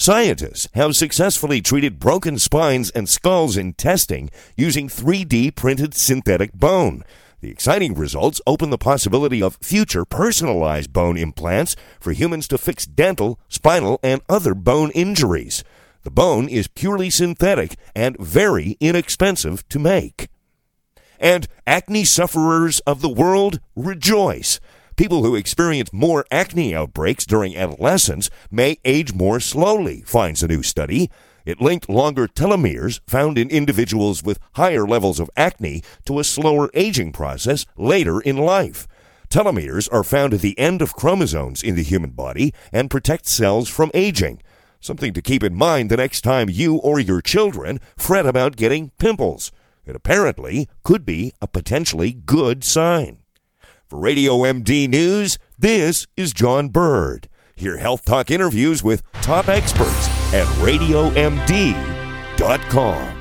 Scientists have successfully treated broken spines and skulls in testing using 3D printed synthetic bone. The exciting results open the possibility of future personalized bone implants for humans to fix dental, spinal, and other bone injuries. The bone is purely synthetic and very inexpensive to make. And acne sufferers of the world, rejoice. People who experience more acne outbreaks during adolescence may age more slowly, finds a new study. It linked longer telomeres found in individuals with higher levels of acne to a slower aging process later in life. Telomeres are found at the end of chromosomes in the human body and protect cells from aging. Something to keep in mind the next time you or your children fret about getting pimples. It apparently could be a potentially good sign. For Radio MD News, this is John Bird. Hear Health Talk interviews with top experts at RadioMD.com.